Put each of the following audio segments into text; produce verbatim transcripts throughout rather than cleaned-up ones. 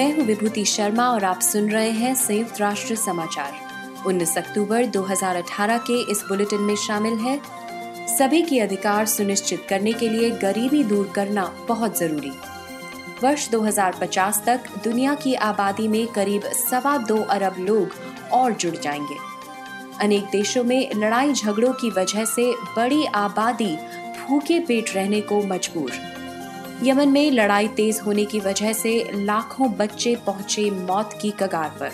मैं हूं विभूति शर्मा और आप सुन रहे हैं संयुक्त राष्ट्र समाचार। उन्नीस अक्टूबर दो हज़ार अठारह के इस बुलेटिन में शामिल है, सभी के अधिकार सुनिश्चित करने के लिए गरीबी दूर करना बहुत जरूरी। वर्ष दो हज़ार पचास तक दुनिया की आबादी में करीब सवा दो अरब लोग और जुड़ जाएंगे। अनेक देशों में लड़ाई झगड़ों की वजह से बड़ी आबादी भूखे पेट रहने को मजबूर। यमन में लड़ाई तेज होने की वजह से लाखों बच्चे पहुंचे मौत की कगार पर।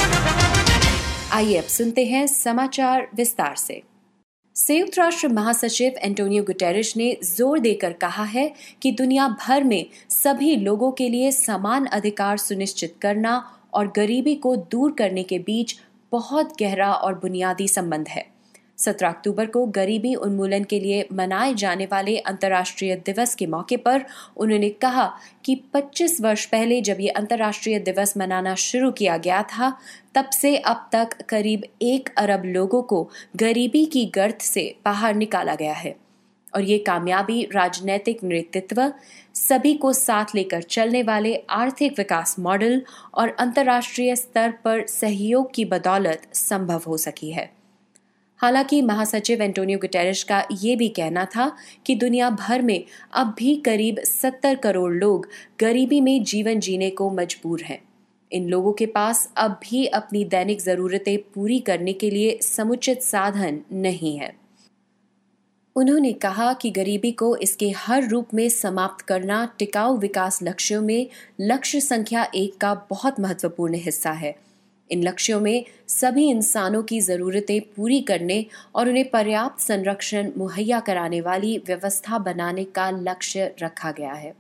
आइए अब सुनते हैं समाचार विस्तार से। संयुक्त राष्ट्र महासचिव एंटोनियो गुटेरेश ने जोर देकर कहा है कि दुनिया भर में सभी लोगों के लिए समान अधिकार सुनिश्चित करना और गरीबी को दूर करने के बीच बहुत गहरा और बुनियादी संबंध है। सत्रह अक्टूबर को गरीबी उन्मूलन के लिए मनाए जाने वाले अंतर्राष्ट्रीय दिवस के मौके पर उन्होंने कहा कि पच्चीस वर्ष पहले जब ये अंतर्राष्ट्रीय दिवस मनाना शुरू किया गया था, तब से अब तक करीब एक अरब लोगों को गरीबी की गर्त से बाहर निकाला गया है और ये कामयाबी राजनैतिक नेतृत्व, सभी को साथ लेकर चलने वाले आर्थिक विकास मॉडल और अंतर्राष्ट्रीय स्तर पर सहयोग की बदौलत संभव हो सकी है। हालांकि महासचिव एंटोनियो गुटेरेश का ये भी कहना था कि दुनिया भर में अब भी करीब सत्तर करोड़ लोग गरीबी में जीवन जीने को मजबूर हैं। इन लोगों के पास अब भी अपनी दैनिक जरूरतें पूरी करने के लिए समुचित साधन नहीं है। उन्होंने कहा कि गरीबी को इसके हर रूप में समाप्त करना टिकाऊ विकास लक्ष्यों में लक्ष्य संख्या एक का बहुत महत्वपूर्ण हिस्सा है। इन लक्ष्यों में सभी इंसानों की जरूरतें पूरी करने और उन्हें पर्याप्त संरक्षण मुहैया कराने वाली व्यवस्था बनाने का लक्ष्य रखा गया है।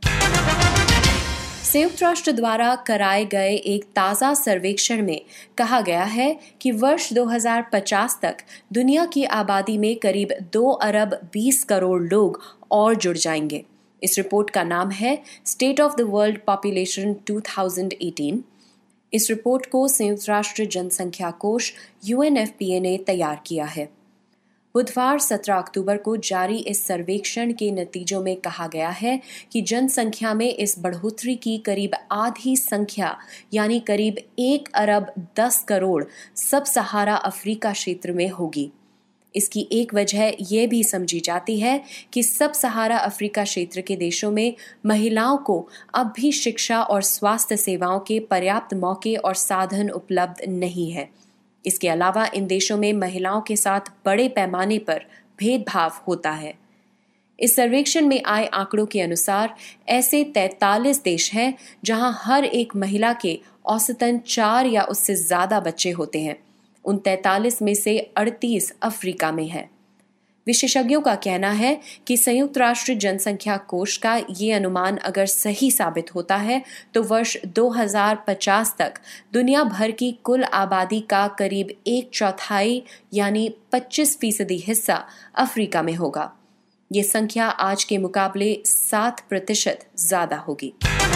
संयुक्त राष्ट्र द्वारा कराए गए एक ताज़ा सर्वेक्षण में कहा गया है कि वर्ष दो हज़ार पचास तक दुनिया की आबादी में करीब दो अरब बीस करोड़ लोग और जुड़ जाएंगे। इस रिपोर्ट का नाम है state of the world population दो हज़ार अठारह। इस रिपोर्ट को संयुक्त राष्ट्र जनसंख्या कोष U N F P A ने तैयार किया है। बुधवार सत्रह अक्टूबर को जारी इस सर्वेक्षण के नतीजों में कहा गया है कि जनसंख्या में इस बढ़ोतरी की करीब आधी संख्या यानी करीब एक अरब दस करोड़ सब सहारा अफ्रीका क्षेत्र में होगी। इसकी एक वजह यह भी समझी जाती है कि सब सहारा अफ्रीका क्षेत्र के देशों में महिलाओं को अब भी शिक्षा और स्वास्थ्य सेवाओं के पर्याप्त मौके और साधन उपलब्ध नहीं है। इसके अलावा इन देशों में महिलाओं के साथ बड़े पैमाने पर भेदभाव होता है। इस सर्वेक्षण में आए आंकड़ों के अनुसार ऐसे तैंतालीस देश हैं जहां हर एक महिला के औसतन चार या उससे ज्यादा बच्चे होते हैं। उन तैंतालीस में से अड़तीस अफ्रीका में है। विशेषज्ञों का कहना है कि संयुक्त राष्ट्र जनसंख्या कोष का ये अनुमान अगर सही साबित होता है तो वर्ष दो हज़ार पचास तक दुनिया भर की कुल आबादी का करीब एक चौथाई यानी पच्चीस फीसदी हिस्सा अफ्रीका में होगा। ये संख्या आज के मुकाबले सात प्रतिशत ज्यादा होगी।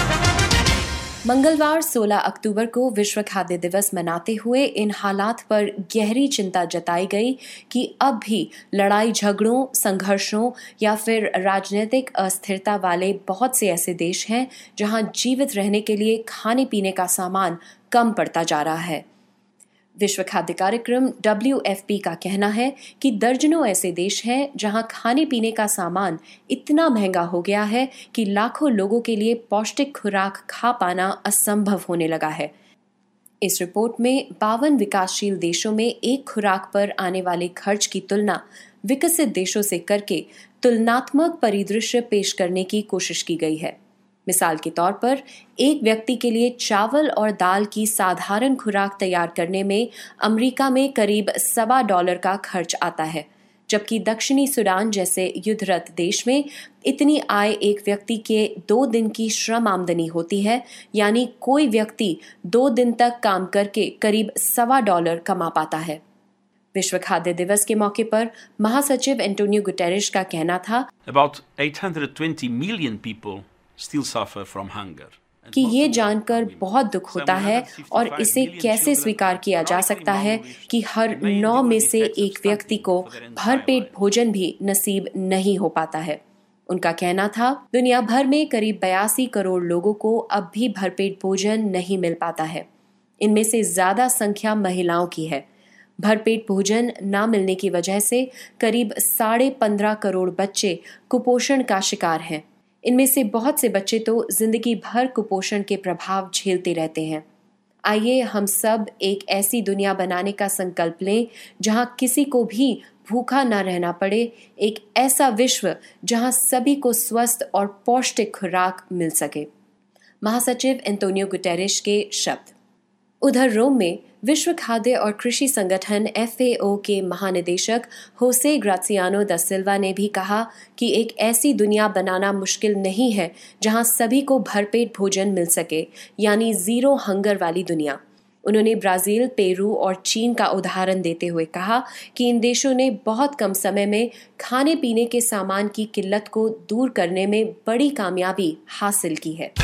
मंगलवार सोलह अक्टूबर को विश्व खाद्य दिवस मनाते हुए इन हालात पर गहरी चिंता जताई गई कि अब भी लड़ाई झगड़ों, संघर्षों या फिर राजनीतिक अस्थिरता वाले बहुत से ऐसे देश हैं जहां जीवित रहने के लिए खाने पीने का सामान कम पड़ता जा रहा है। विश्व खाद्य कार्यक्रम डब्ल्यू एफ पी का कहना है कि दर्जनों ऐसे देश हैं जहां खाने पीने का सामान इतना महंगा हो गया है कि लाखों लोगों के लिए पौष्टिक खुराक खा पाना असंभव होने लगा है। इस रिपोर्ट में बावन विकासशील देशों में एक खुराक पर आने वाले खर्च की तुलना विकसित देशों से करके तुलनात्मक परिदृश्य पेश करने की कोशिश की गई है। मिसाल के तौर पर एक व्यक्ति के लिए चावल और दाल की साधारण खुराक तैयार करने में अमेरिका में करीब सवा डॉलर का खर्च आता है, जबकि दक्षिणी सूडान जैसे युद्धरत देश में इतनी आय एक व्यक्ति के दो दिन की श्रम आमदनी होती है, यानी कोई व्यक्ति दो दिन तक काम करके करीब सवा डॉलर कमा पाता है। विश्व खाद्य दिवस के मौके पर महासचिव एंटोनियो गुटेरेश का कहना था About eight hundred twenty million people still suffer from hunger. कि ये जानकर बहुत दुख होता है और इसे कैसे स्वीकार किया जा सकता है कि हर नौ में से एक व्यक्ति को भरपेट भोजन भी नसीब नहीं हो पाता है। उनका कहना था, दुनिया भर में करीब बयासी करोड़ लोगों को अब भी भरपेट भोजन नहीं मिल पाता है। इनमें से ज्यादा संख्या महिलाओं की है। भरपेट भोजन न मिलने की वजह से करीब साढ़े पंद्रह करोड़ बच्चे कुपोषण का शिकार हैं। इनमें से बहुत से बच्चे तो जिंदगी भर कुपोषण के प्रभाव झेलते रहते हैं। आइए हम सब एक ऐसी दुनिया बनाने का संकल्प लें जहां किसी को भी भूखा न रहना पड़े, एक ऐसा विश्व जहां सभी को स्वस्थ और पौष्टिक खुराक मिल सके। महासचिव एंटोनियो गुटेरेश के शब्द। उधर रोम में विश्व खाद्य और कृषि संगठन एफ ए ओ के महानिदेशक होसे ग्रासियानो दा सिल्वा ने भी कहा कि एक ऐसी दुनिया बनाना मुश्किल नहीं है जहां सभी को भरपेट भोजन मिल सके, यानी जीरो हंगर वाली दुनिया। उन्होंने ब्राजील, पेरू और चीन का उदाहरण देते हुए कहा कि इन देशों ने बहुत कम समय में खाने पीने के सामान की किल्लत को दूर करने में बड़ी कामयाबी हासिल की है।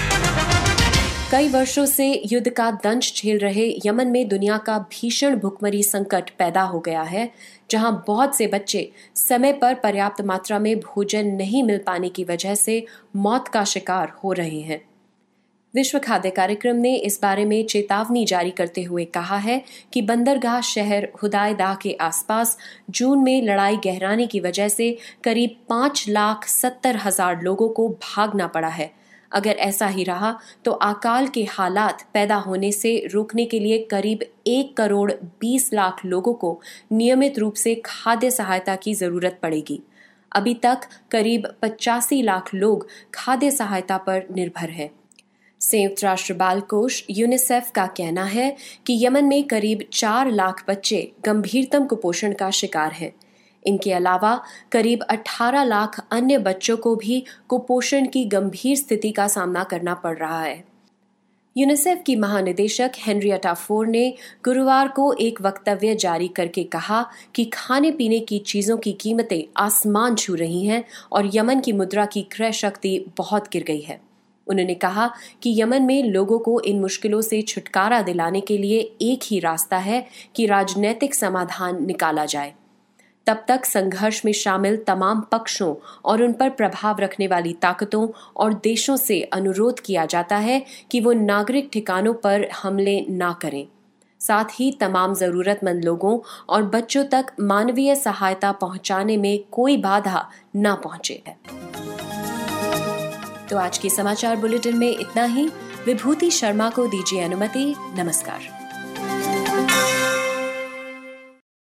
कई वर्षों से युद्ध का दंश झेल रहे यमन में दुनिया का भीषण भुखमरी संकट पैदा हो गया है, जहां बहुत से बच्चे समय पर पर्याप्त मात्रा में भोजन नहीं मिल पाने की वजह से मौत का शिकार हो रहे हैं। विश्व खाद्य कार्यक्रम ने इस बारे में चेतावनी जारी करते हुए कहा है कि बंदरगाह शहर हुदायदा के आसपास जून में लड़ाई गहराने की वजह से करीब पांच लाख सत्तर हजार लोगों को भागना पड़ा है। अगर ऐसा ही रहा तो अकाल के हालात पैदा होने से रोकने के लिए करीब एक करोड़ बीस लाख लोगों को नियमित रूप से खाद्य सहायता की जरूरत पड़ेगी। अभी तक करीब पचासी लाख लोग खाद्य सहायता पर निर्भर हैं। संयुक्त राष्ट्र बाल कोष यूनिसेफ का कहना है कि यमन में करीब चार लाख बच्चे गंभीरतम कुपोषण का शिकार हैं। इनके अलावा करीब अठारह लाख अन्य बच्चों को भी कुपोषण की गंभीर स्थिति का सामना करना पड़ रहा है। यूनिसेफ की महानिदेशक हेनरिएटा फोर ने गुरुवार को एक वक्तव्य जारी करके कहा कि खाने पीने की चीजों की कीमतें आसमान छू रही हैं और यमन की मुद्रा की क्रय शक्ति बहुत गिर गई है। उन्होंने कहा कि यमन में लोगों को इन मुश्किलों से छुटकारा दिलाने के लिए एक ही रास्ता है कि राजनीतिक समाधान निकाला जाए। तब तक संघर्ष में शामिल तमाम पक्षों और उन पर प्रभाव रखने वाली ताकतों और देशों से अनुरोध किया जाता है कि वो नागरिक ठिकानों पर हमले ना करें, साथ ही तमाम जरूरतमंद लोगों और बच्चों तक मानवीय सहायता पहुंचाने में कोई बाधा ना पहुंचे। तो आज के समाचार बुलेटिन में इतना ही। विभूति शर्मा को दीजिए अनुमति। नमस्कार।